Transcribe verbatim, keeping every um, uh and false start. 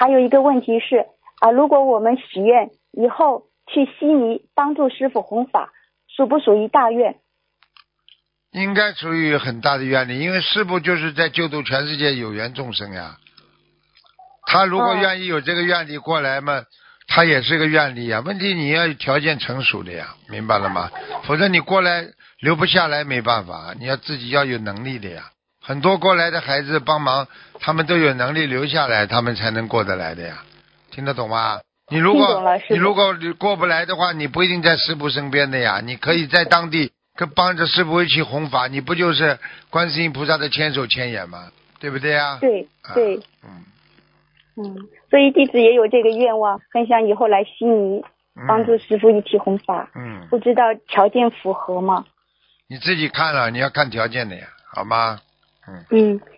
还有一个问题是啊，如果我们许愿以后去悉尼帮助师父弘法，属不属于大愿？ 应该属于很大的愿力，因为师父就是在救度全世界有缘众生呀。他如果愿意有这个愿力过来嘛，他也是个愿力呀。问题你要条件成熟的呀，明白了吗？否则你过来留不下来没办法，你要自己要有能力的呀。很多过来的孩子帮忙，他们都有能力留下来，他们才能过得来的呀。听得懂吗？你如果你如果过不来的话，你不一定在师父身边的呀，你可以在当地跟帮着师父一起弘法，你不就是观世音菩萨的千手千眼吗？对不对呀？ 对对， 啊、嗯嗯，所以弟子也有这个愿望，很想以后来悉尼帮助师父一起弘法。 嗯， 不知道条件符合吗？ 你自己看了，你要看条件的呀，好吗？嗯嗯，